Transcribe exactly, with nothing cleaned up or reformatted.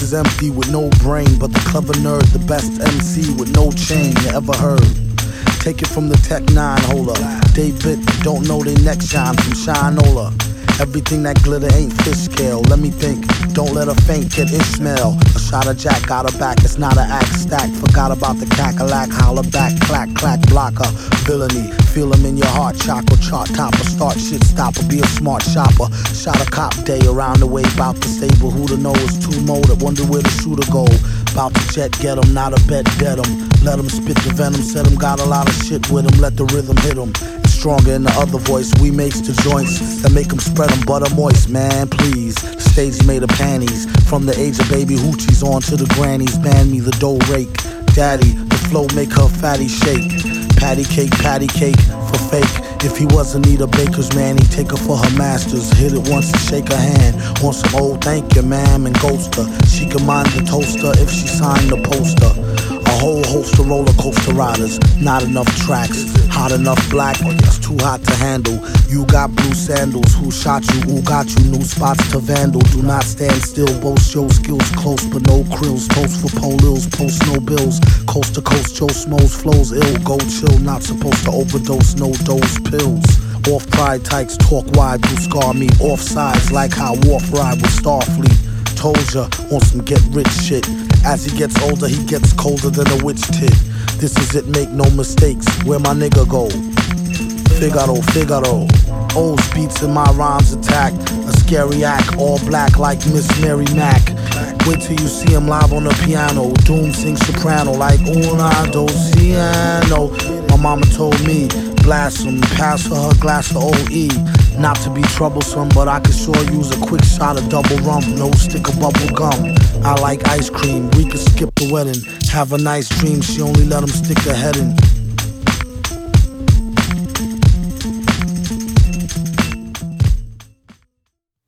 is empty with no brain, but the clever nerd, the best M C with no chain you ever heard. Take it from the Tech nine holder. David, don't know they next shine from Shinola. Everything that glitter ain't fish scale. Let me think, don't let her faint, get Ishmael. A shot of Jack, got her back, it's not an act stack. Forgot about the cackalack, holler back, clack, clack, blocker. Villainy, feel him in your heart, chakra, chart topper. Start shit stopper, be a smart shopper. Shot a cop day around the way, bout the stable. Who to know is too molded, wonder where the shooter go. Bout to jet, get him, not a bet, dead him. Let him spit the venom, said him, got a lot of shit with him. Let the rhythm hit him. Stronger in the other voice, we makes the joints that make them spread them butter moist, man, please. Stage made of panties, from the age of baby hoochies on to the grannies. Man me the dough rake, daddy, the flow make her fatty shake. Patty cake, patty cake, for fake. If he wasn't need a baker's man, he'd take her for her masters. Hit it once and shake her hand. Want some old thank you, ma'am, and ghost her. She can mind the toaster if she signed the poster. A whole host of roller coaster riders, not enough tracks. Hot enough black, it's too hot to handle. You got blue sandals, who shot you, who got you? New spots to vandal, do not stand still. Boast your skills close, but no krills. Toast for polils, post no bills. Coast to coast, Joe Smoes flows ill. Go chill, not supposed to overdose, no dose pills. Off pride tykes, talk wide, do scar me. Off sides, like how Wharf ride with Starfleet. Told ya, on some get rich shit. As he gets older, he gets colder than a witch tit. This is it, make no mistakes. Where my nigga go? Figaro, Figaro. O's beats in my rhymes attack. A scary act, all black like Miss Mary Mack. Wait till you see him live on the piano. Doom sings soprano like una dos piano. My mama told me, blast him, pass her her glass of O E. Not to be troublesome, but I could sure use a quick shot of double rum. No stick of bubble gum. I like ice cream, we could skip the wedding. Have a nice dream, she only let him stick her head in.